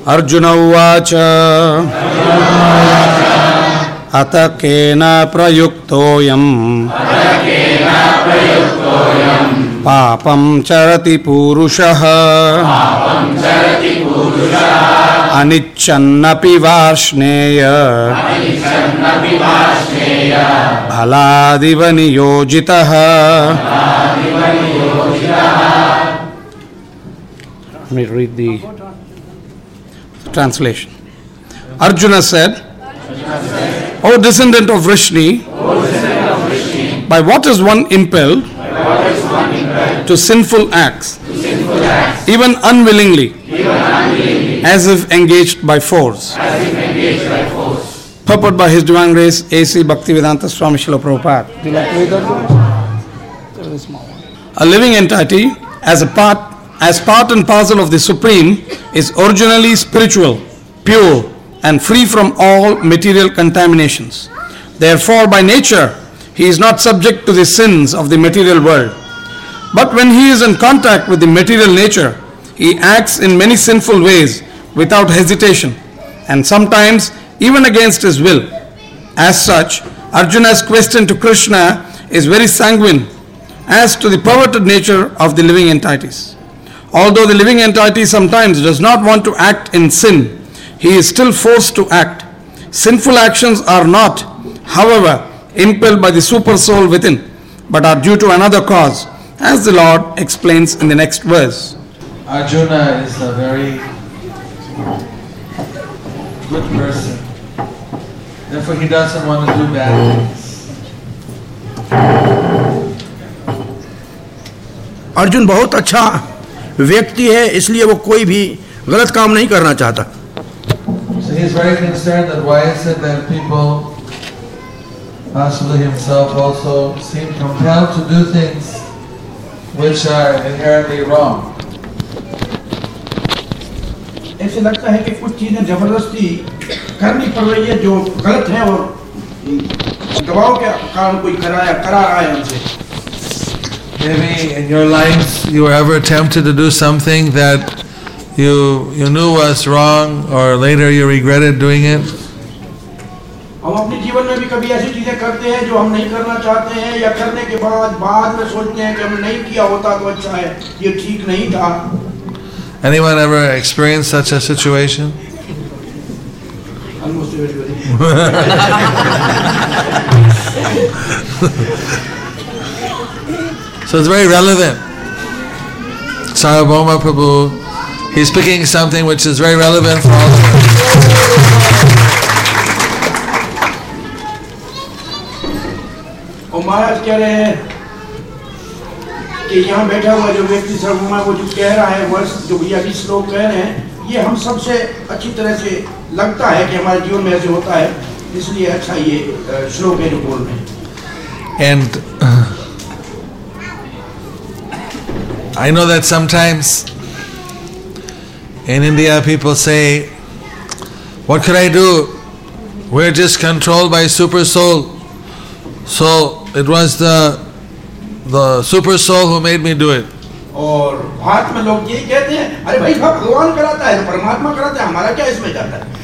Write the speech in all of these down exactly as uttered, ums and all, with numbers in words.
अर्जुन उवाच अत केन प्रयुक्तोऽयम् पापं चरति पूरुषः अनिच्छन्नपि Varshney फलादिव नियोजितः. Let me read the translation. Arjuna said, O descendant of Vrishni, by what is one impelled to sinful acts, even unwillingly, as if engaged by force? Purport by His Divine Grace A C Bhaktivedanta Swami Srila Prabhupada. A living entity as a part as part and parcel of the Supreme is originally spiritual, pure, and free from all material contaminations. Therefore, by nature, he is not subject to the sins of the material world. But when he is in contact with the material nature, he acts in many sinful ways without hesitation, and sometimes even against his will. As such, Arjuna's question to Krishna is very sanguine as to the perverted nature of the living entities. Although the living entity sometimes does not want to act in sin, he is still forced to act. Sinful actions are not, however, impelled by the super soul within, but are due to another cause, as the Lord explains in the next verse. Arjuna is a very good person. Therefore, he doesn't want to do bad things. Arjun बहुत अच्छा व्यक्ति है, इसलिए वो कोई भी गलत काम नहीं करना चाहता. So he is very concerned that why is it that people, possibly himself also, seem compelled to do things which are inherently wrong. ऐसे लगता है कि कुछ चीजें जबरदस्ती करनी पड़ रही है जो गलत है और दबाव के कारण कोई कराया करा रहा है हमसे. Maybe in your lives you were ever tempted to do something that you you knew was wrong, or later you regretted doing it. हम अपने जीवन में भी कभी ऐसी चीजें करते हैं जो हम नहीं करना चाहते हैं, या करने के बाद बाद में सोचते हैं कि हम नहीं किया होता तो अच्छा है, ये ठीक नहीं था. Anyone ever experienced such a situation? Almost everybody. So it's very relevant. Sarvabhauma Prabhu, he's picking something which is very relevant for all of us. और महाराज कह रहे हैं कि यहाँ बैठा हुआ जो व्यक्ति सर्वभौमा वो जो कह रहा है, वर्ष जो भैया भी श्लोक कह रहे हैं, ये हम सबसे अच्छी तरह से लगता है कि हमारे जीवन में ऐसे होता है, इसलिए अच्छा ये श्लोक है जो बोल रहे हैं. And uh, I know that sometimes in India people say, what could I do? We're just controlled by super soul. So it was the the super soul who made me do it. और भारत में लोग यही कहते हैं, अरे भाई भगवान कराता है, परमात्मा कराता है, हमारा क्या इसमें जाता है.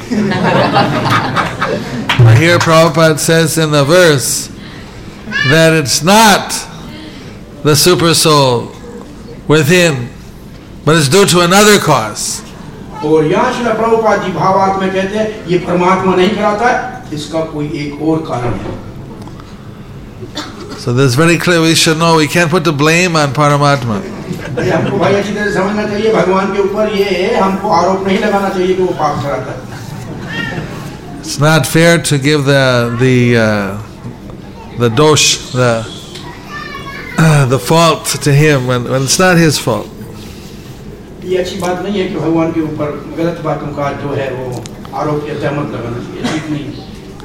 Here Prabhupada says in the verse that it's not the super soul within, but it's due to another cause. और यहाँ श्रील प्रभुपाद जी भावार्थ में कहते हैं ये परमात्मा नहीं कराता है, इसका कोई एक और कारण है. So this is very clear. We should know we can't put the blame on Paramatma. हमको भाई अच्छी तरह समझना चाहिए, भगवान के ऊपर ये है, हमको आरोप नहीं लगाना चाहिए कि वो पाप कराता है. It's not fair to give the the uh, the dosh, the uh, the fault to him when, when it's not his fault. ये अच्छी बात नहीं है कि भगवान के ऊपर गलत बातों का जो है वो आरोप या तहमत लगाना चाहिए, ठीक नहीं.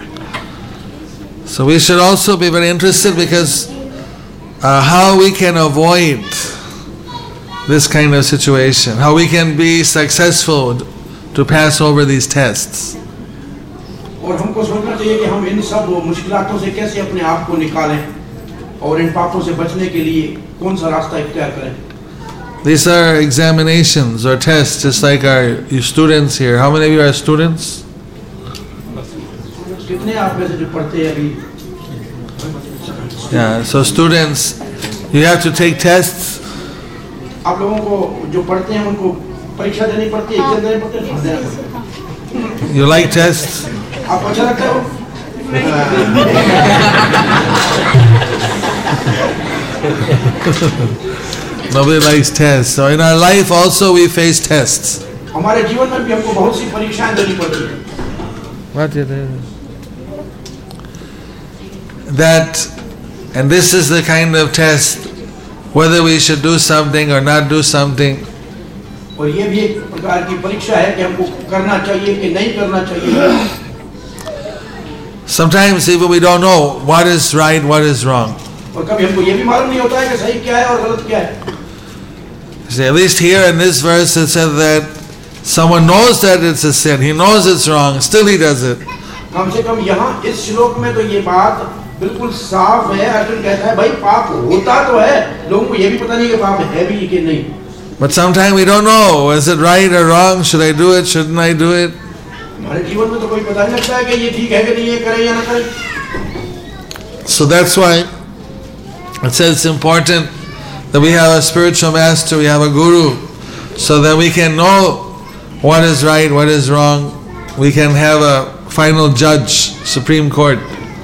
So we should also be very interested, because uh, how we can avoid this kind of situation, how we can be successful to pass over these tests. और हमको सोचना चाहिए कि हम इन सब मुश्किलातों से कैसे अपने आप को निकालें और इन पापों से बचने के लिए कौन सा रास्ता इख्तियार करें. These are examinations or tests, just like our you students here. How many of you are students? कितने आप में से जो पढ़ते हैं अभी? Yeah, so students, you have to take tests. आप लोगों को जो पढ़ते हैं उनको परीक्षा देनी पड़ती है, एग्जाम देने पड़ते हैं, देना पड़ता है। You like tests? आपको अच्छा लगता है वो? Nobody likes tests. So in our life also we face tests. हमारे जीवन में भी हमको बहुत सी परीक्षाएं देनी पड़ती हैं। What did I... That, and this is the kind of test, whether we should do something or not do something. और ये भी एक प्रकार की परीक्षा है कि हमको करना चाहिए कि नहीं करना चाहिए। Sometimes even we don't know what is right, what is wrong. और कभी हमको ये भी मालूम नहीं होता है कि सही क्या है और गलत क्या है। See, at least here in this verse it said that someone knows that it's a sin, he knows it's wrong, still he does it. कम से कम यहाँ इस श्लोक में तो ये बात बिल्कुल साफ है। अर्जुन कहता है भाई पाप होता तो है, लोगों को ये भी पता नहीं कि पाप है भी कि नहीं। But sometimes we don't know, is it right or wrong, should I do it, shouldn't I do it? हमारे जीवन में तो कोई पता नहीं लगता है कि ये ठीक है कि नहीं, ये करे या ना करे। So that's why it says it's important that we have a spiritual master, we have a guru, so that we can know what is right, what is wrong. We can have a final judge, Supreme Court.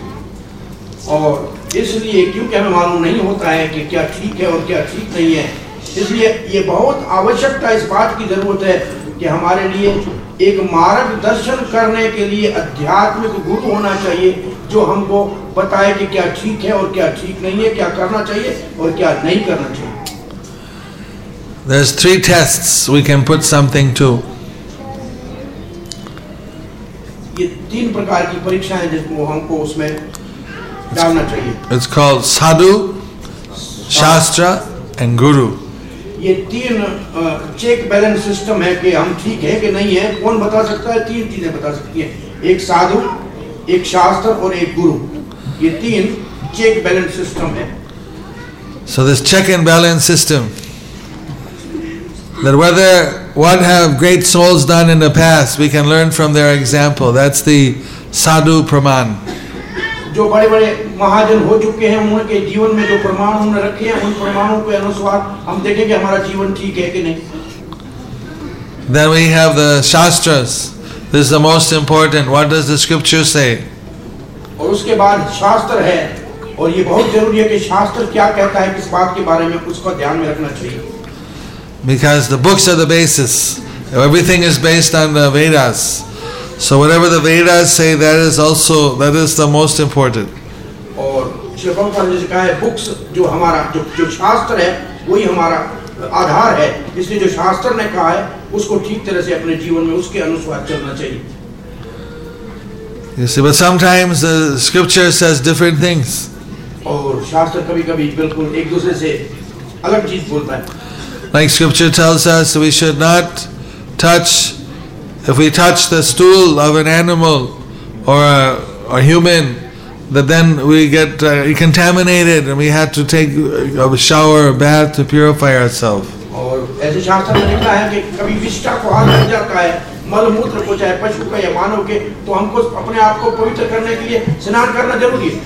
और इसलिए क्योंकि हमें मालूम नहीं होता है कि क्या ठीक है और क्या ठीक नहीं है, इसलिए ये बहुत आवश्यकता इस बात की जरूरत है कि हमारे लिए एक मार्गदर्शन करने के लिए आध्यात्मिक गुरु होना चाहिए जो हमको बताए कि क्या ठीक है और क्या ठीक नहीं है, क्या करना चाहिए और क्या नहीं करना चाहिए। There's three tests we can put something to. ये तीन प्रकार की परीक्षाएं जिसको हमको उसमें डालना चाहिए। It's called sadhu, shastra and guru. ये तीन चेक बैलेंस सिस्टम है कि हम ठीक है कि नहीं है। कौन बता सकता है? तीन चीजें बता सकती है, एक साधु, एक शास्त्र और एक गुरु। ये तीन चेक बैलेंस सिस्टम है। So this check and balance system, that whether what have great souls done in the past, we can learn from their example. That's the sadhu praman. जो बड़े बड़े महाजन हो चुके हैं उनके जीवन में जो प्रमाण उन्होंने रखे हैं, उन प्रमाणों के अनुसार हम देखें कि हमारा जीवन ठीक है कि नहीं। Then we have the shastras. This is the most important. What does the scripture say? और उसके बाद शास्त्र है, और ये बहुत जरूरी है कि शास्त्र क्या कहता है किस बात के बारे में, उसका ध्यान में रखना चाहिए। Because the books are the basis. Everything is based on the Vedas. So whatever the Vedas say, that is also, that is the most important. और श्री प्रभुपाद ने कहा है बुक्स जो हमारा जो जो शास्त्र है वही हमारा आधार है, इसलिए जो शास्त्र ने कहा है उसको ठीक तरह से अपने जीवन में उसके अनुसार चलना चाहिए। You see, but sometimes the scripture says different things. और शास्त्र कभी-कभी बिल्कुल एक दूसरे से अलग चीज बोलता है। Like scripture tells us we should not touch, if we touch the stool of an animal or a, a human, that then we get uh, contaminated and we have to take a shower or bath to purify ourselves. और ऐसे शास्त्र में लिखा है कि कभी विष्ठा को हाथ लग जाता है, मल मूत्र को चाहे पशु का या मानव के, तो हमको अपने आप को पवित्र करने के लिए स्नान करना जरूरी है।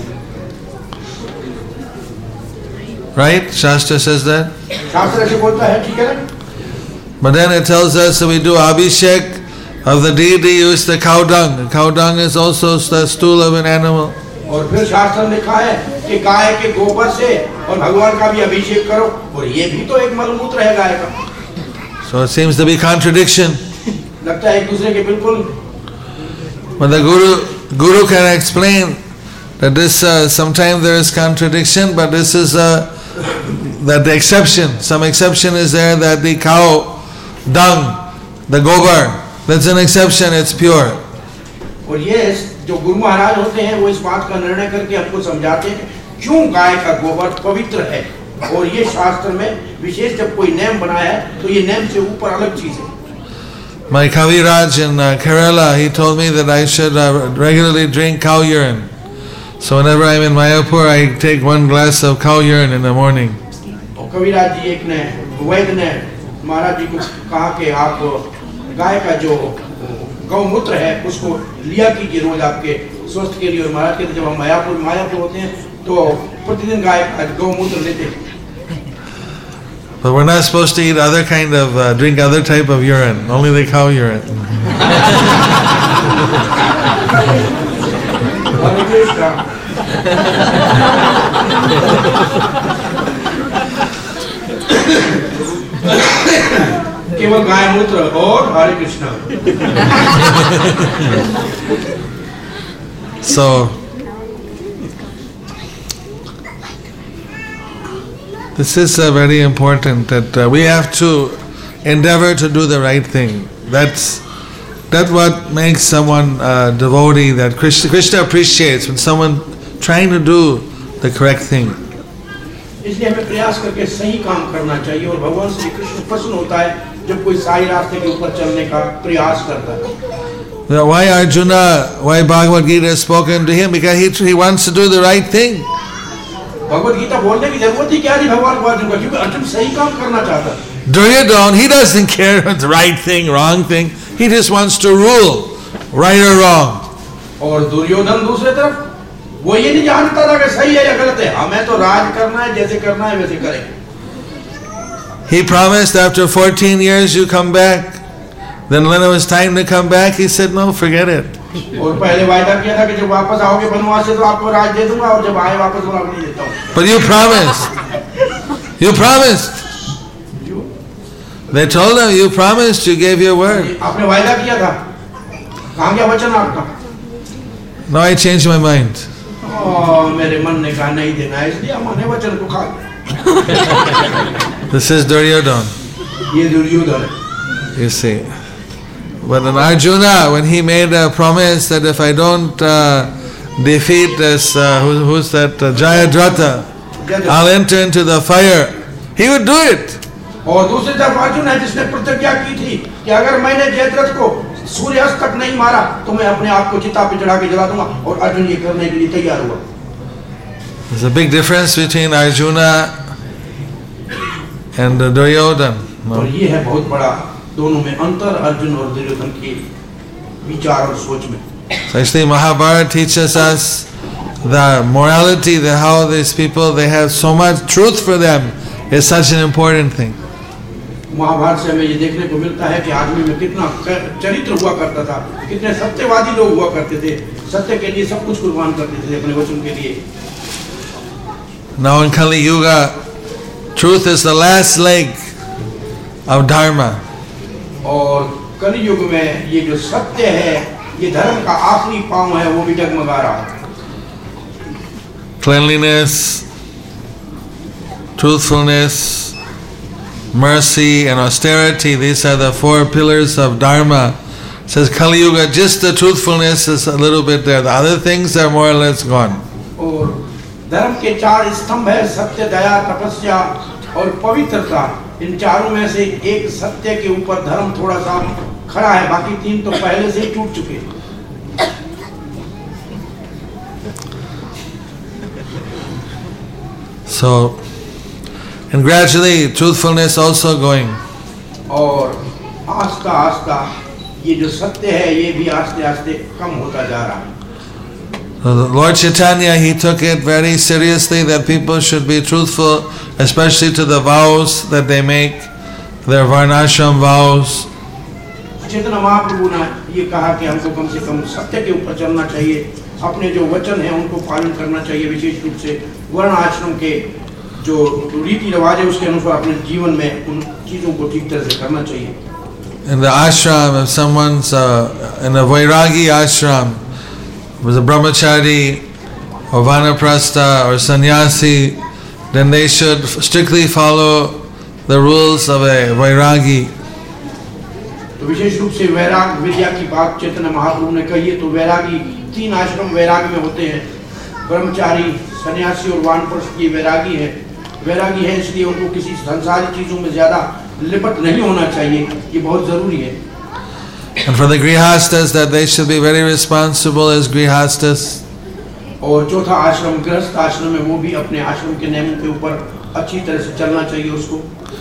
Right? Shastra says that. शास्त्र ऐसे बोलता है, ठीक है ना? But then it tells us that we do abhishek of the deity, use the cow dung. The cow dung is also the stool of an animal. और फिर शास्त्र में लिखा है कि गाय के गोबर से और भगवान का भी अभिषेक करो, और ये भी तो एक मलमूत्र है गाय का। So it seems to be contradiction. लगता है एक दूसरे के बिल्कुल। But the guru guru can explain that this uh, sometimes there is contradiction, but this is uh, that the exception. Some exception is there that the cow dung, the gobar, that's an exception. It's pure. और ये जो गुरु महाराज होते हैं वो इस बात का निर्णय करके हमको समझाते हैं क्यों गाय का गोबर पवित्र है, और ये शास्त्र में विशेष जब कोई नियम बनाया है तो ये नियम से ऊपर अलग चीज है। My Kaviraj in uh, Kerala, he told me that I should uh, regularly drink cow urine. So whenever I'm in Mayapur, I take one glass of cow urine in the morning. और कविराज जी एक ने वैद्य ने महाराज जी को कहा कि आप गाय का जो गौमूत्र है उसको लिया कीजिए रोज आपके स्वास्थ्य के लिए। और महाराज कहते जब हम मायापुर मायापुर होते हैं तो प्रतिदिन गाय का गौमूत्र लेते हैं। But we're not supposed to eat other kind of, uh, drink other type of urine, only the cow urine. केवल गाय मूत्र और हरे Krishna. So, this is uh, very important that uh, we have to endeavor to do the right thing. That's that's what makes someone a uh, devotee. That Krishna, Krishna appreciates when someone trying to do the correct thing. इसलिए हमें प्रयास करके सही काम करना चाहिए और भगवान श्री कृष्ण प्रसन्न होता है जब कोई सही रास्ते के ऊपर चलने का प्रयास करता है। Now, why Arjuna? Why Bhagavad Gita has spoken to him? Because he he wants to do the right thing. Bhagavad Gita बोलने की जरूरत ही क्या नहीं भगवान को अर्जुन को, क्योंकि अर्जुन सही काम करना चाहता है। Duryodhana, he doesn't care if it's the right thing, wrong thing. He just wants to rule, right or wrong. और दुर्योधन दूसरे तरफ वो ये नहीं जानता था कि सही है या गलत है, हमें तो राज करना है, जैसे करना है वैसे करें। He promised after fourteen years you come back. Then when it was time to come back, he said, no, forget it. और पहले वायदा किया था कि जब वापस आओगे वनवास से तो आपको राज दे दूंगा, और जब आए वापस वो नहीं देता हूँ। But you promised. You promised. They told him, you promised, you gave your word. आपने वायदा किया था, कहाँ गया वचन आपका? No, I changed my mind. ओ, मेरे मन ने कहा नहीं देना है, इसलिए हमने वचन को खा लिया। This is Duryodhana. ये दुर्योधन है। You see. But in Arjuna, when he made a promise that if I don't uh, defeat this, uh, who, who's that, uh, Jayadratha, I'll enter into the fire, he would do it. और दूसरी तरफ अर्जुन है जिसने प्रतिज्ञा की थी कि अगर मैंने जयद्रथ को सूर्यास्त तक नहीं मारा तो मैं अपने आप को चिता पे चढ़ा के जला दूंगा, और अर्जुन ये करने के लिए तैयार हुआ। There's a big difference between Arjuna and uh, Duryodhana. No? और ये है बहुत बड़ा दोनों में अंतर, अर्जुन और दुर्योधन के विचार और सोच में। So actually Mahabharata teaches us the morality, the how these people, they have so much truth for them is such an important thing. Mahabharat से हमें ये देखने को मिलता है कि आदमी में कितना चरित्र हुआ करता था, कितने सत्यवादी लोग हुआ करते थे, सत्य के लिए सब कुछ कुर्बान करते थे अपने वचन के लिए। Now in Kali Yuga, truth is the last leg of dharma. और कलि युग में ये जो सत्य है, ये धर्म का आखिरी पांव है, वो भी डगमगा रहा है। Cleanliness, truthfulness, mercy and austerity, these are the four pillars of dharma. It says Kali Yuga, just the truthfulness is a little bit there. The other things are more or less gone. और धर्म के चार स्तंभ है, सत्य, दया, तपस्या और पवित्रता। इन चारों में से एक सत्य के ऊपर धर्म थोड़ा सा खड़ा है, बाकी तीन तो पहले से ही टूट चुके। So, and gradually truthfulness also going. और आस्ता आस्ता ये जो सत्य है ये भी आस्ते आस्ते कम होता जा रहा है। So Lord Chaitanya, he took it very seriously that people should be truthful, especially to the vows that they make, their varnashram vows. Chaitanya Mahaprabhu ने ये कहा कि हमको कम से कम सत्य के ऊपर चलना चाहिए, अपने जो वचन है उनको पालन करना चाहिए, विशेष रूप से वर्ण आश्रम के जो रीति रिवाज है उसके अनुसार अपने जीवन में उन चीजों को ठीक तरह से करना चाहिए। In the ashram, if someone's uh, in a Vairagi ashram, was a brahmachari or vanaprastha or sannyasi, then they should strictly follow the rules of a Vairagi. तो विशेष रूप से वैराग विद्या की बात चैतन्य महाप्रभु ने कही है। तो वैरागी तीन आश्रम वैराग में होते हैं, ब्रह्मचारी, सन्यासी और वानप्रस्थ की वैरागी है। वैरागी है इसलिए उनको किसी संसारी चीजों में ज्यादा लिपट नहीं होना चाहिए, ये बहुत जरूरी है। And for the grihastas, that they should be very responsible as grihastas. और चौथा आश्रम गृहस्थ आश्रम में वो भी अपने आश्रम के नियमों के ऊपर अच्छी तरह से चलना चाहिए उसको।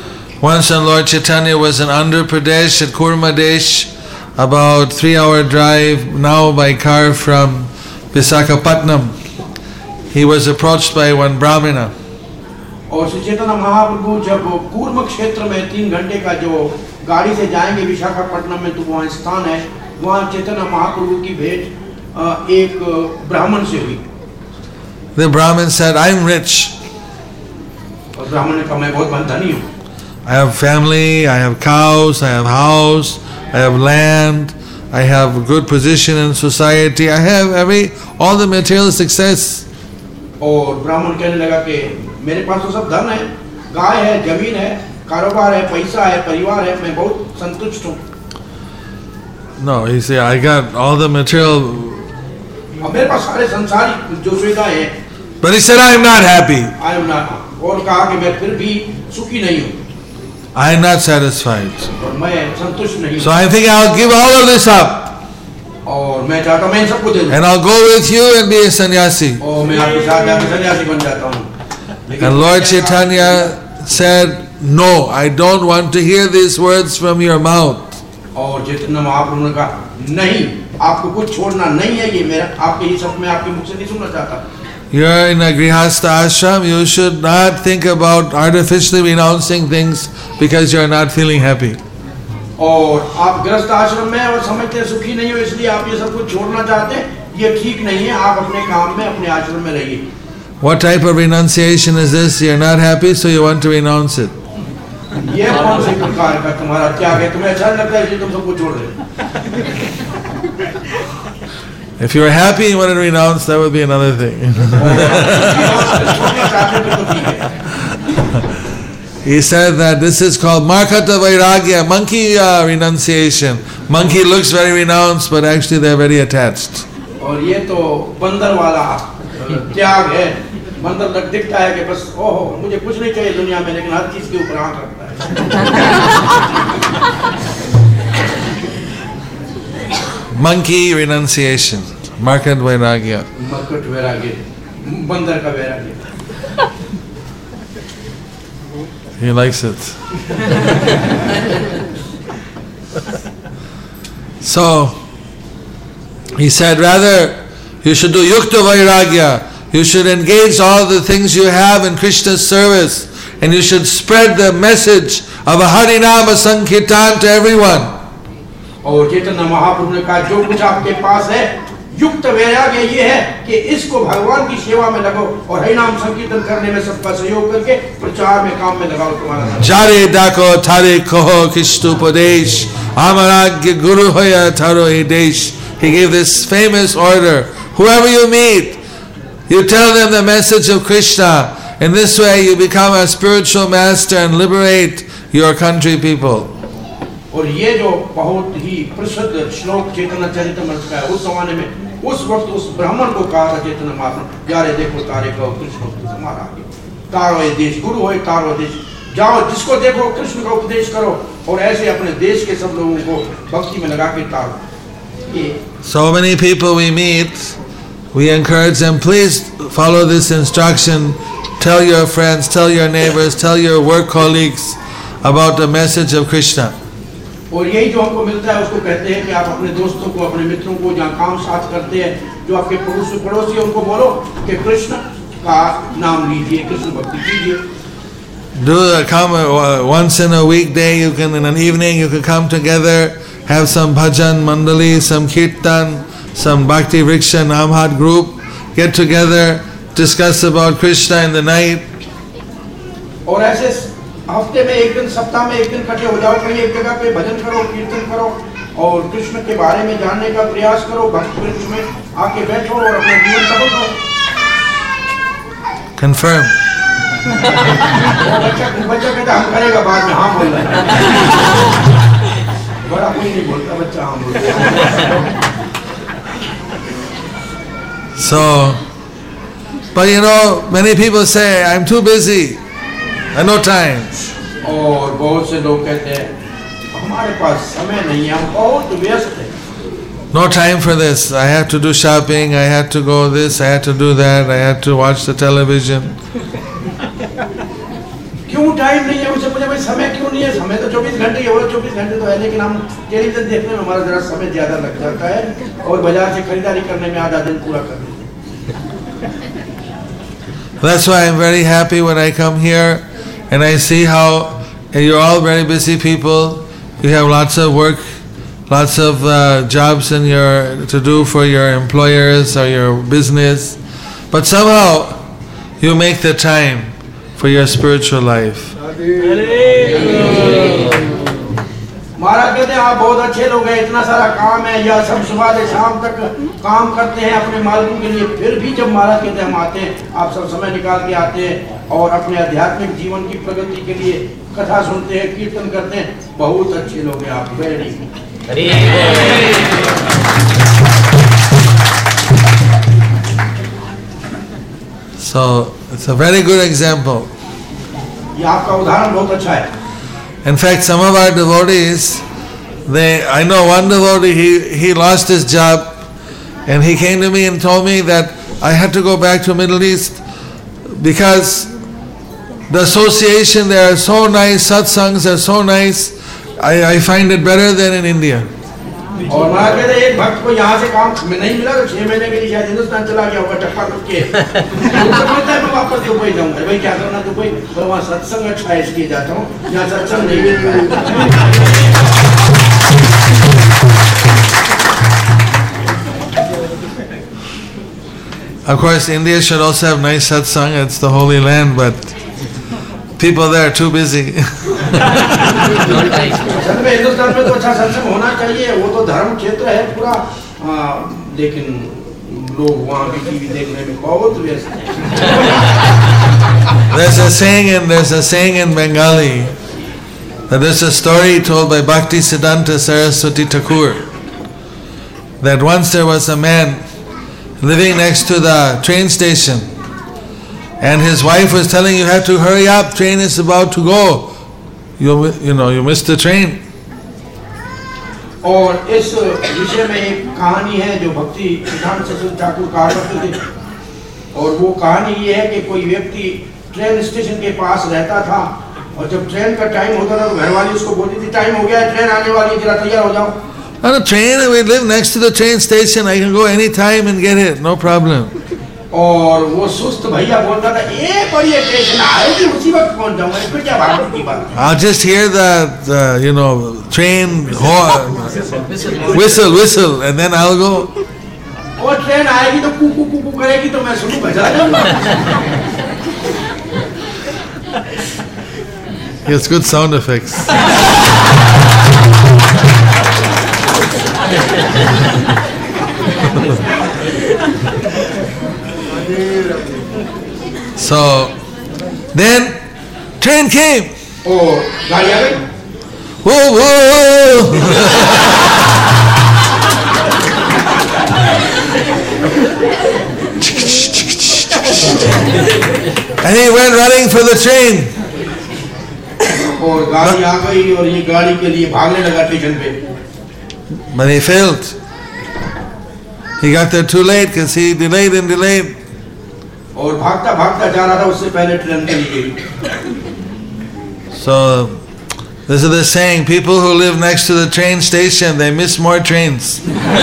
Once when Lord Chaitanya was in Andhra Pradesh at Kurmadesh, about three hour drive now by car from Visakhapatnam, he was approached by one Brahmana. और श्री चैतन्य महाप्रभु जब कूर्म क्षेत्र में तीन घंटे का जो गाड़ी से जाएंगे विशाखापट्टनम में, तो वहाँ स्थान है, वहाँ चैतन्य महाप्रभु की भेंट एक ब्राह्मण से हुई। The Brahmin said, "I am rich. और ब्राह्मण ने कहा, मैं बहुत धनी हूँ। I have family, I have cows, I have house, I have land, I have good position in society, I have every all the material success." और ब्राह्मण कहने लगा कि मेरे पास तो सब धन है, गाय है, जमीन है, कारोबार है, पैसा है, परिवार है, मैं बहुत संतुष्ट हूँ। No, he said, "I got all the material." और मेरे पास सारे संसारी जो सुविधाएं हैं। But he said, "I am not happy. I am not." और कहा कि मैं फिर भी सुखी नहीं हूँ। I am not satisfied. और मैं संतुष्ट नहीं So हूँ। I think I'll give all of this up. और मैं चाहता हूँ मैं इन सबको दे दूँ। And I'll go with you and be a sannyasi. और मैं आपके साथ जाकर सन्यासी बन जाता हूँ। And Lord Chaitanya said, "No, I don't want to hear these words from your mouth." और चैतन्य महाप्रभु ने कहा, नहीं, आपको कुछ छोड़ना नहीं है, ये मेरा आपके ये सब मैं आपके मुख से नहीं सुनना चाहता। You're in a grihastha ashram, you should not think about artificially renouncing things because you're not feeling happy. और आप गृहस्थ आश्रम में और समझते हैं सुखी नहीं हो, इसलिए आप ये सब कुछ छोड़ना चाहते हैं, ये ठीक नहीं है। आप अपने काम में अपने आश्रम में रहिए। What type of renunciation is this? You're not happy, so you want to renounce it. ये कौन से प्रकार का तुम्हारा त्याग है? तुम्हें अच्छा लगता है इसलिए तुम सबको छोड़ रहे हो। If you're happy and you want to renounce, that would be another thing. He said that this is called Markata Vairagya, monkey uh, renunciation. Monkey looks very renounced, but actually they're very attached. और ये तो बंदर वाला त्याग है। बंदर लग दिखता है कि बस ओहो मुझे कुछ नहीं चाहिए दुनिया में, लेकिन हर चीज के ऊपर आंख रखता है। Monkey renunciation, Markat Vairagya. मरकट वैराग्य, बंदर का वैराग्य। He likes it. So, he said, rather, you should do yukta vairagya. You should engage all the things you have in Krishna's service, and you should spread the message of a Harinama Sankirtan to everyone. और चैतन्य महाप्रभु ने कहा, जो कुछ आपके पास है, युक्त वैराग्य ये है कि इसको भगवान की सेवा में लगाओ और हरिनाम संकीर्तन करने में सबका सहयोग करके प्रचार में काम में लगाओ तुम्हारा। Jare dako tare koho Krishtupadesh amaragya guru hoya taro hidesh. He gave this famous order. Whoever you meet, you tell them the message of Krishna. In this way you become a spiritual master and liberate your country people. और ये जो बहुत ही प्रसिद्ध श्लोक चैतन्य चरितमृत का है, उस जमाने में उस वक्त उस ब्राह्मण को कहा था चैतन्य महाप्रभु, यारे देखो तारे कहो कृष्ण तुम्हारा तारो ये देश, गुरु होए तारो देश, जाओ जिसको देखो कृष्ण का उपदेश करो और ऐसे अपने देश के सब लोगों को भक्ति में लगा के तारो। So many people we meet, we encourage them, please follow this instruction, tell your friends, tell your neighbors, tell your work colleagues about the message of Krishna. और यही जो हमको मिलता है उसको कहते हैं कि आप अपने दोस्तों को, अपने मित्रों को, जहाँ काम साथ करते हैं, जो आपके पड़ोस पड़ोसी हैं, उनको बोलो कि कृष्ण का नाम लीजिए, कृष्ण भक्ति कीजिए। Do uh, come uh, once in a weekday, you can in an evening you can come together, have some bhajan mandali, some kirtan, some bhakti vriksha namhat group, get together, discuss about Krishna in the night. और ऐसे हफ्ते में एक दिन, सप्ताह में एक दिन इकट्ठे हो जाओ, कहीं एक जगह पे भजन करो, कीर्तन करो और कृष्ण के बारे में जानने का प्रयास करो, भक्ति वृक्ष में आके बैठो और अपना जीवन सफल करो। Confirm. बच्चा बच्चा कहता हम करेगा बाद में, हाँ बोल रहा है। बड़ा कोई नहीं बोलता, बच्चा हाँ बोलता है। So, but you know, many people say, I'm too busy. I have no time. और बहुत से लोग कहते हैं हमारे पास समय नहीं है, हम बहुत व्यस्त हैं। No time for this. I have to do shopping, I have to go this, I have to do that, I have to watch the television. क्यों क्यों टाइम नहीं है, उसे पूछे भाई समय क्यों नहीं है, समय तो चौबीस घंटे ही हो, चौबीस घंटे तो है, लेकिन हम टेलीविजन देखने में हमारा जरा समय ज्यादा लग जाता है और बाजार से खरीदारी करने में आधा दिन पूरा कर देते हैं। That's why I'm very happy when I come here and I see how you're all very busy people. You have lots of work, lots of uh, jobs in your to do for your employers or your business, but somehow you make the time for your spiritual life. महाराज कहते हैं आप बहुत अच्छे लोग हैं, इतना सारा काम है, या सब सुबह से शाम तक काम करते हैं अपने मालिकों के लिए, फिर भी जब महाराज कहते हैं हम आते हैं, आप सब समय निकाल के आते हैं और अपने आध्यात्मिक जीवन की प्रगति के लिए कथा सुनते हैं, कीर्तन करते हैं, बहुत अच्छे लोग हैं आप, very So it's a very good example. ये आपका उदाहरण बहुत अच्छा है। In fact, some of our devotees, they, I know one devotee, he, he lost his job and he came to me and told me that I had to go back to Middle East because the association there are so nice, satsangs are so nice, I, I find it better than in India. और महाराज कहते हैं एक भक्त को यहाँ से काम में नहीं मिला तो छह महीने के लिए शायद हिंदुस्तान चला गया होगा टप्पा टुप के, समझता है मैं वापस दुबई जाऊंगा, भाई क्या करना दुबई, तो वहाँ सत्संग अच्छा है इसलिए जाता हूँ, यहाँ सत्संग नहीं मिलता। Of course, India should also have nice satsang, it's the Holy Land, but people there are too busy. Hindustan में तो अच्छा सत्संग होना चाहिए, वो तो धर्म क्षेत्र है पूरा, लेकिन लोग वहाँ भी टीवी देखने में बहुत व्यस्त हैं। There's a saying in there's a saying in Bengali that there's a story told by Bhakti Siddhanta Saraswati Thakur that once there was a man living next to the train station and his wife was telling, you have to hurry up, train is about to go. You, you know, you missed the train. और इस विषय में एक कहानी है जो भक्ति सिद्धांत सरस्वती ठाकुर कहा करते थे, और वो कहानी ये है कि कोई व्यक्ति ट्रेन स्टेशन के पास रहता था और जब ट्रेन का टाइम होता था तो घरवाली उसको बोलती थी टाइम हो गया है, ट्रेन आने वाली है, जरा तैयार हो जाओ। On a train, we live next to the train station, I can go any time and get it, no problem. और वो सुस्त भैया बोलता था एक बड़ी स्टेशन आएगी उसी वक्त पहुंच जाऊंगा, फिर क्या भागने की बात है। I'll just hear the, the you know, train horn, whistle, whistle, and then I'll go. और ट्रेन आएगी तो कू कू कू कू करेगी तो मैं सुनूं, बजा जाऊंगा। It's good sound effects. So then train came. और गाड़ी आ गई। Whoa, whoa. And he went running for the train. और गाड़ी आ गई और ये गाड़ी के लिए भागने लगा स्टेशन पे। But he failed. He got there too late because he delayed and delayed. और भागता भागता जा रहा था, उससे पहले ट्रेन चली गई। So this is the saying: people who live next to the train station, they miss more trains.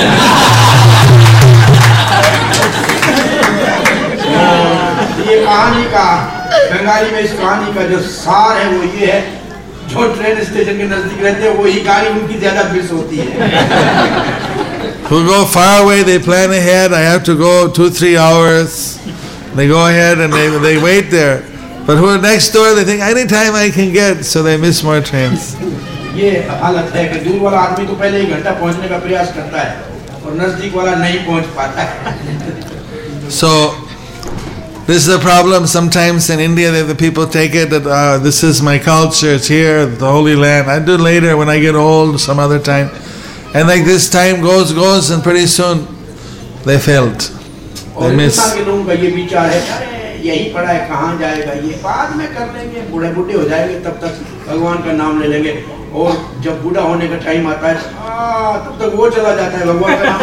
ये कहानी का बंगाली में इस कहानी का जो सार है वो ये है, जो ट्रेन स्टेशन के नजदीक रहते हैं वही गाड़ी उनकी ज्यादा मिस होती है। Who go far away, they plan ahead. I have to go two, three hours. They go ahead and they they wait there. But who are next door, they think anytime I can get, so they miss more trains. ये हालत है कि दूर वाला आदमी तो पहले एक घंटा पहुंचने का प्रयास करता है और नजदीक वाला नहीं पहुंच पाता है। So this is the problem. Sometimes in India, the people take it that uh, this is my culture. It's here, the Holy Land. I do later when I get old, some other time. And like this time goes, goes, and pretty soon they failed. They miss. के लोगों का ये विचार है, अरे यही पड़ा है, कहाँ जाएगा, ये बाद में कर लेंगे, बूढ़े बूढ़े हो जाएंगे, तब तक भगवान का नाम ले लेंगे, और जब बूढ़ा होने का टाइम आता है आ, तब तक वो चला जाता है भगवान का नाम।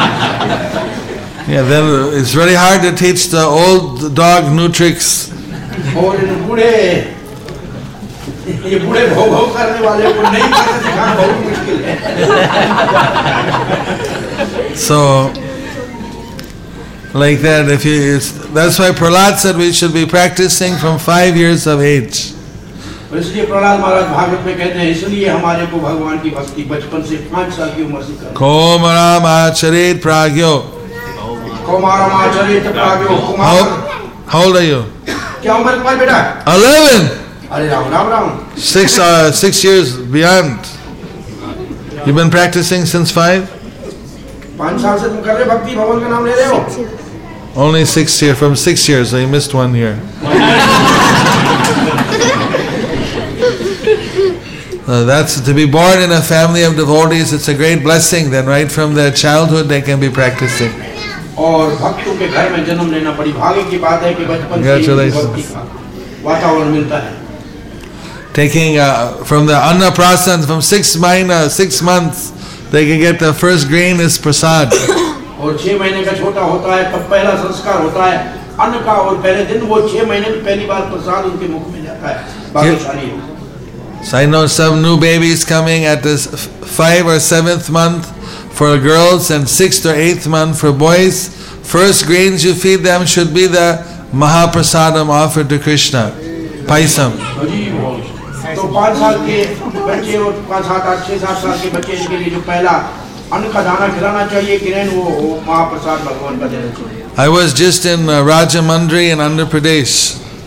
Yeah, then it's very hard to teach the old dog new tricks. और इन बूढ़े ये बूढ़े भौ भौ करने वाले को नहीं खाना सिखाना बहुत मुश्किल है. So, like that, if you, it's, that's why Prahlad said we should be practicing from five years of age. इसलिए प्रहलाद महाराज भागवत में कहते हैं इसलिए हमारे को भगवान की भक्ति बचपन से पाँच साल की उम्र से करनी. Komaram acharit pragyo. Komaram आचरित प्राज्ञो. How, how old are you? क्या उम्र तुम्हारी बेटा? Eleven. अरे Ram Ram Ram. Six, uh, six years beyond. You've been practicing since five? पाँच साल से तुम कर रहे भक्ति भगवान का नाम ले रहे हो. Only six years, from six years, so you missed one year. Uh, that's to be born in a family of devotees. It's a great blessing. Then, right from their childhood, they can be practicing. और भक्तों के घर में जन्म लेना बड़ी भाग्य की बात है कि बचपन से ही भक्ति का वातावरण मिलता है. Taking uh, from the Annaprasan, from six minor, six months, they can get the first grain is prasad. और छह महीने का छोटा होता है तब पहला संस्कार होता है अन्न का और पहले दिन वो छह महीने में पहली बार प्रसाद उनके मुख में जाता है. भाग्यशाली है. So I know some new babies coming at this five or seventh month for girls and sixth or eighth month for boys. First grains you feed them should be the Mahaprasadam offered to Krishna, Paisam. तो पाँच साल के बच्चे और पाँच सात आठ छह सात साल के बच्चे के लिए जो पहला अन्न का दाना खिलाना चाहिए किरण वो महाप्रसाद भगवान का देना चाहिए. I was just in uh, Rajamundry in Andhra Pradesh.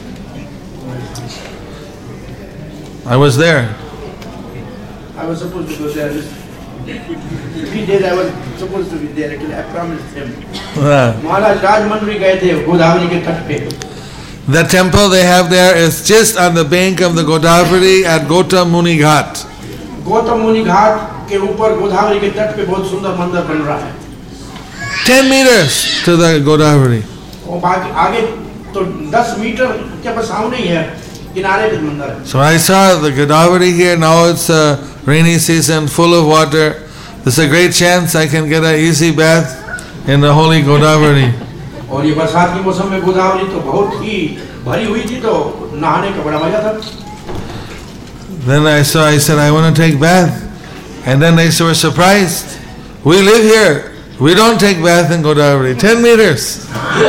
I was there. I was supposed to go there. Three days I was supposed to be there. Actually, I promised him. महाराज राजमंड्री गए थे गोदावरी के तट पे. The temple they have there is just on the bank of the Godavari at Gautam Muni Ghat. Gautam मुनि घाट के ऊपर गोदावरी के तट पे बहुत सुंदर मंदिर बन रहा है. Ten meters to the Godavari. और बाकी आगे तो दस मीटर के बस सामने ही है किनारे पे मंदिर है. So I saw the Godavari here. Now it's a rainy season, full of water. There's a great chance I can get an easy bath in the holy Godavari. और ये बरसात के मौसम में गोदावरी तो बहुत ही भरी हुई थी तो नहाने का बड़ा मजा था. Then I saw, I said, I want to take bath. And then they were surprised. We live here. We don't take bath in Godavari. Ten meters.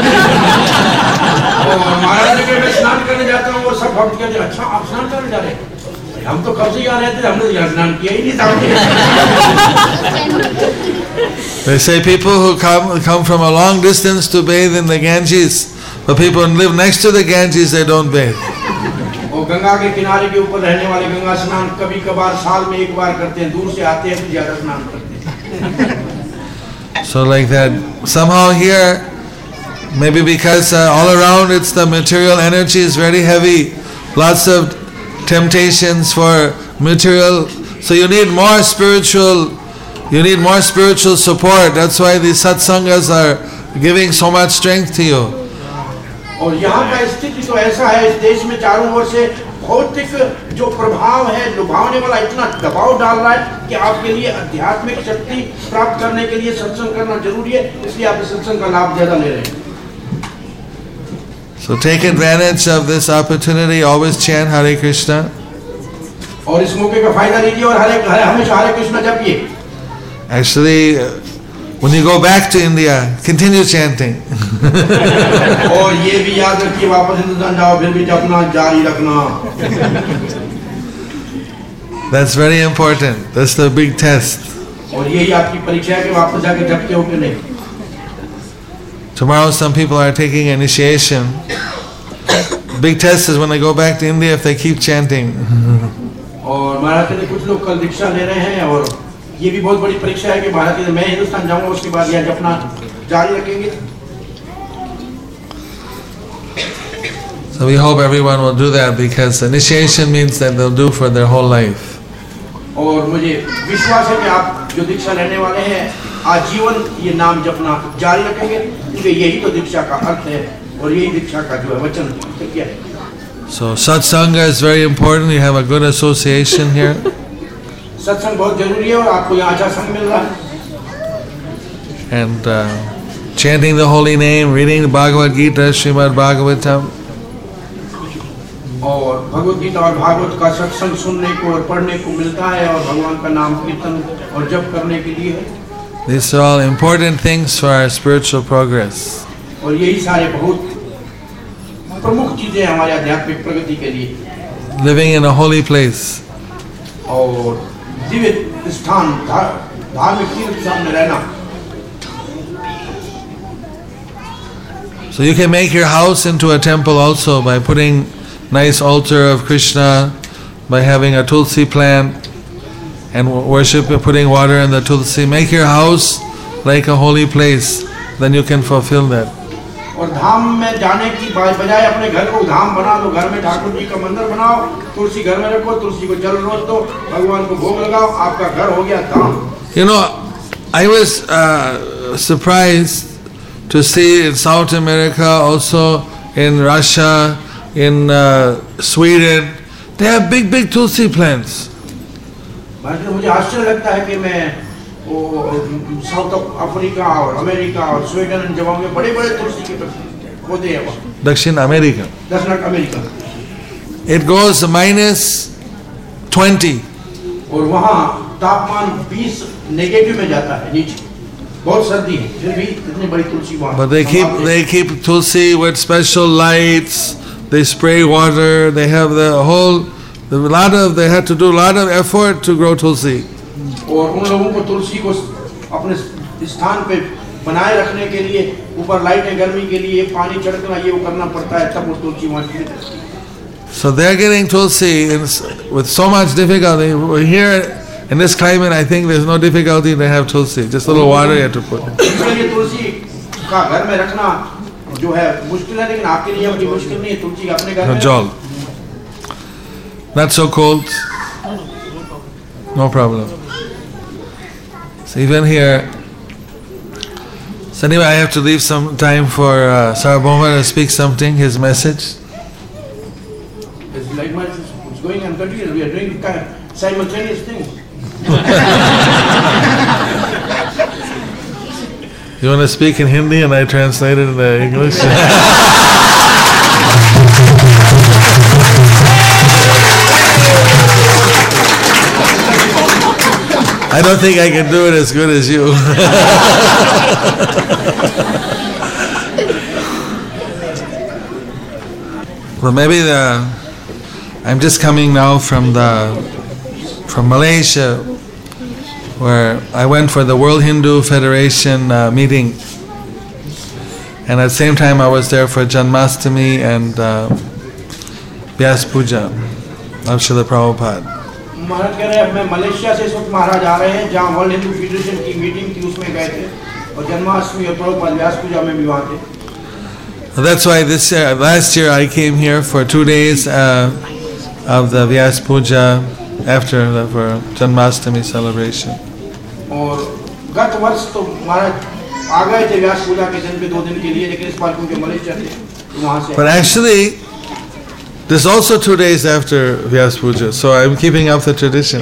महाराज के मैं स्नान करने जाता हूँ और सब भक्त कहते हैं अच्छा आप स्नान करने जा रहे हैं. हम तो कब से यहाँ रहते थे हमने यहाँ स्नान किया ही नहीं था. They say people who come come from a long distance to bathe in the Ganges, but people who live next to the Ganges, they don't bathe. और गंगा के किनारे के ऊपर रहने वाले गंगा स्नान कभी कभार साल में एक बार करते हैं. दूर से आते हैं तो ज्यादा स्नान करते हैं. So like that, somehow here, maybe because uh, all around it's the material energy is very heavy, lots of temptations for material, so you need more spiritual, you need more spiritual support. That's why these satsangas are giving so much strength to you. और यहाँ का स्थिति तो ऐसा है इस देश में चारों ओर से भौतिक जो प्रभाव है लुभावने वाला इतना दबाव डाल रहा है कि आपके लिए आध्यात्मिक शक्ति प्राप्त करने के लिए सत्संग करना जरूरी है. इसलिए आप इस सत्संग का लाभ ज्यादा ले रहे हैं. So take advantage of this opportunity. Always chant Hare Krishna. और इस मौके का फायदा लीजिए और हरे हरे हमेशा हरे Krishna जपिए. Actually, uh, when you go back to India, continue chanting. और ये भी याद रखिए वापस हिंदुस्तान जाओ फिर भी जपना जारी रखना. That's very important. That's the big test. और यही आपकी परीक्षा है कि वापस जाके जपते हो कि नहीं. Tomorrow some people are taking initiation. Big test is when they go back to India if they keep chanting. और महाराज कहते कुछ लोग कल दीक्षा ले रहे हैं और ये भी बहुत बड़ी परीक्षा है कि महाराज कहते मैं हिंदुस्तान जाऊंगा उसके बाद यहाँ जपना जारी रखेंगे. So we hope everyone will do that because initiation means that they'll do for their whole life. और मुझे विश्वास है कि आप जो दीक्षा लेने वाले हैं आजीवन ये नाम जपना जारी रखेंगे क्योंकि यही तो दीक्षा का अर्थ है और यही दीक्षा का जो है वचन क्या है. So satsanga is very important. You have a good association here. सत्संग बहुत जरूरी है और आपको यहाँ अच्छा संग मिल रहा है. And uh, chanting the holy name, reading the Bhagavad Gita, Srimad Bhagavatam. और भगवत गीता और भागवत का सत्संग सुनने को और पढ़ने को मिलता है और भगवान का नाम कीर्तन और जप करने के लिए है। These are all important things for our spiritual progress. और यही सारे बहुत प्रमुख चीजें हमारे आध्यात्मिक प्रगति के लिए। Living in a holy place. और दिव्य स्थान धार्मिक तीर्थ स्थान में रहना। So you can make your house into a temple also by putting nice altar of Krishna, by having a tulsi plant and worship, putting water in the tulsi. Make your house like a holy place, then you can fulfill that. और धाम में जाने की बजाय अपने घर को धाम बना दो, घर में ठाकुर जी का मंदिर बनाओ, तुलसी घर में रखो, तुलसी को जल रोज दो, भगवान को भोग लगाओ, आपका घर हो गया धाम। You know, I was uh, surprised to see in South America, also in Russia, in uh, Sweden, they have big, big tulsi plants. मुझे आश्चर्य लगता है कि मैं वो साउथ अफ्रीका और अमेरिका और स्वीडन जगहों में बड़े-बड़े तुलसी के पौधे हैं वहाँ। दक्षिण अमेरिका। दक्षिण America. It goes minus twenty. और वहाँ तापमान बीस नेगेटिव में जाता है नीचे। बहुत सर्दी है, फिर भी इतनी बड़ी तुलसी वहाँ। But they keep they keep tulsi with special lights. They spray water. They have the whole. A lot of they had to do a lot of effort to grow tulsi. और उन लोगों को तुलसी को अपने स्थान पे बनाए रखने के लिए ऊपर लाइटें गर्मी के लिए पानी छिड़कना ये वो करना पड़ता है तब वो तुलसी वहाँ की रहती है। So they're getting tulsi in, with so much difficulty. Here in this climate, I think there's no difficulty to have tulsi. Just a little water you have to put. इसलिए तुलसी का घर में रखना जो है मुश्किल है, लेकिन आपके लिए कोई मुश्किल नहीं है तुलसी का अपने घर में। Jol. Not so cold. No problem. So even here. So anyway, I have to leave some time for uh, Sarvabhauma to speak something, his message. It's like much it's going and continuous. We are doing kind of simultaneous things. You want to speak in Hindi and I translate it into English? I don't think I can do it as good as you. Well, maybe the I'm just coming now from the from Malaysia, where I went for the World Hindu Federation uh, meeting, and at the same time I was there for Janmashtami and uh, Vyas Puja of Srila Prabhupada. महाराज कह रहे हैं मैं Malaysia से इस वक्त महाराज आ रहे हैं जहाँ वर्ल्ड हिंदू फेडरेशन की मीटिंग थी उसमें गए थे और जन्माष्टमी और प्रभुपाद व्यास पूजा में भी वहाँ थे। That's why this year, last year I came here for two days uh, of the Vyas Puja after the for Janmashtami celebration. और गत वर्ष तो महाराज आ गए थे व्यास पूजा के दिन पे दो दिन के लिए, लेकिन इस बार क्योंकि मलेशिया थे तो वहाँ से। But actually, this is also two days after Vyas Puja, so I'm keeping up the tradition.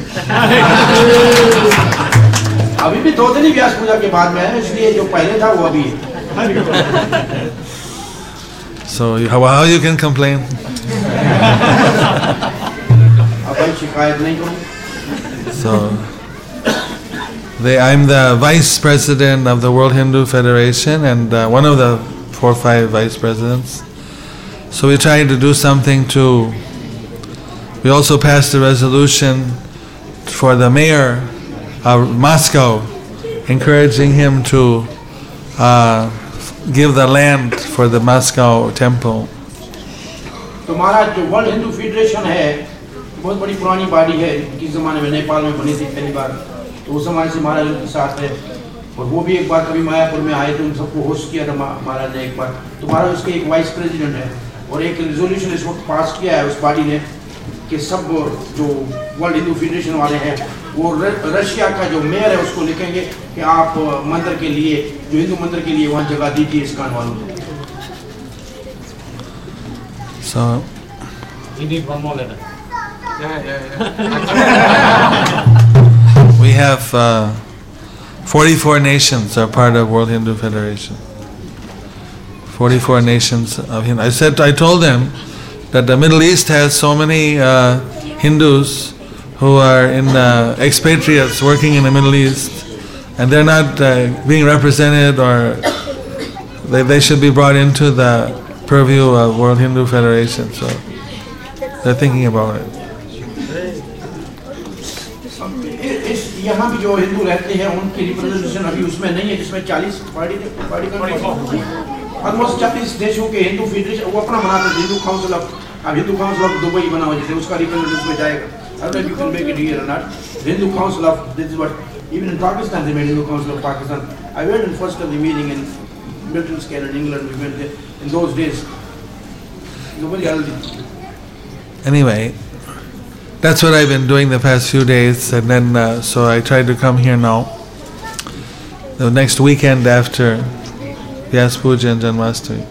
अभी भी दो दिन ही व्यास पूजा के बाद में है, इसलिए जो पहले था वो अभी है। So you, how, how you can complain? अब कोई शिकायत नहीं करूँ। So, they, I'm the vice president of the World Hindu Federation and uh, one of the four or five vice presidents. So we tried to do something to. We also passed a resolution for the mayor of Moscow, encouraging him to uh, give the land for the Moscow temple. तो महाराज जो world Hindu federation है बहुत बड़ी पुरानी body है, किस ज़माने में नेपाल में बनी थी पहली बार, तो उस समय से महाराज उनके साथ है और वो भी एक बार कभी मायापुर में आए थे, उन सबको होस्ट किया था महाराज ने एक बार। तो महाराज उसके एक वाइस प्रेसिडेंट है और एक रिजोल्यूशन इस वक्त पास किया है उस बॉडी ने कि सब जो वर्ल्ड हिंदू फेडरेशन वाले हैं वो रशिया का जो मेयर है उसको लिखेंगे कि आप मंदिर के लिए, जो हिंदू मंदिर के लिए वहाँ जगह दीजिए इस्कॉन वालों को। So, you need one more letter. Yeah, yeah, yeah. We have uh, forty-four nations are part of World Hindu Federation. forty-four nations of Hindu. I said, I told them, that the Middle East has so many uh, Hindus who are in uh, expatriates working in the Middle East, and they're not uh, being represented, or they, they should be brought into the purview of World Hindu Federation. So they're thinking about it. इस यहाँ भी जो हिंदू रहते हैं उनकी representation अभी उसमें नहीं है, जिसमें चालीस पार्टी पार्टी ऑलमोस्ट चालीस देशों के हिंदू फेडरेशन वो अपना बनाते हैं, हिंदू काउंसिल ऑफ अब हिंदू काउंसिल ऑफ दुबई बना हुआ जैसे उसका रिप्रेजेंटेशन में जाएगा. I don't know if you can make it here or not. The Hindu Council of this is what even in Pakistan they made Hindu Council of Pakistan. I went in first of the meeting in Milton Square in England. We went there in those days. Nobody else. Anyway, that's what I've been doing the past few days, and then uh, so I tried to come here now. The next weekend after Vyas Puja and Janmashtami.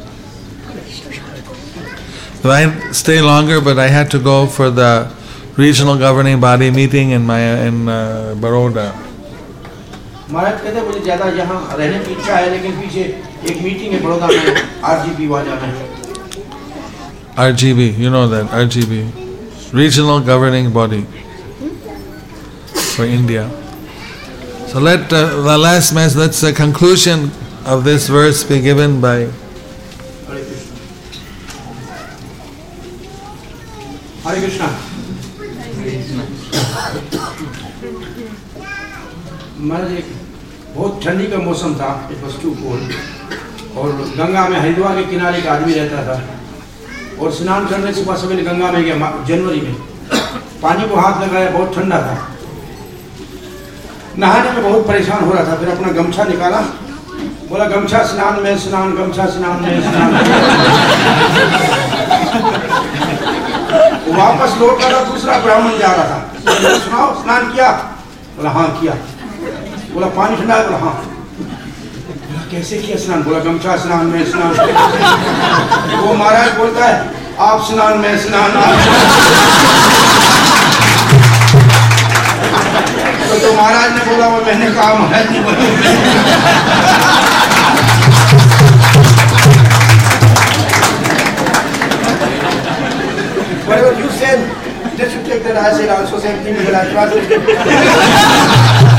So I stay longer, but I had to go for the regional governing body meeting in my in uh, Baroda. महाराज कहते मुझे ज़्यादा यहाँ रहने की इच्छा है, लेकिन पीछे एक मीटिंग है बड़ौदा में, R G B वहाँ जाना है. R G B, you know that, R G B, regional governing body for India. So let uh, the last message, let's the conclusion of this verse be given by Hare Krishna. Hare Krishna. महाराज एक बहुत ठंडी का मौसम था, it was to cold, और गंगा में हरिद्वार के किनारे एक आदमी रहता था, और स्नान करने सुबह सवेरे गंगा में गया जनवरी में, पानी को हाथ लगाया, बहुत ठंडा था, नहाने में बहुत परेशान हो रहा था. फिर अपना गमछा निकाला, बोला गमछा स्नान में स्नान, गमछा स्नान में स्नान. वापस लौट रहा था, दूसरा ब्राह्मण जा रहा था, सुनाओ स्नान किया? बोला हाँ किया. बोला पानी ठंडा है? बोला हाँ. बोला कैसे किया स्नान? बोला गमछा स्नान में स्नान. वो महाराज बोलता है आप स्नान में स्नान. तो, तो महाराज ने बोला वो मैंने कहा महाराज ने बोला. Whatever you said, just to take that I said also same thing.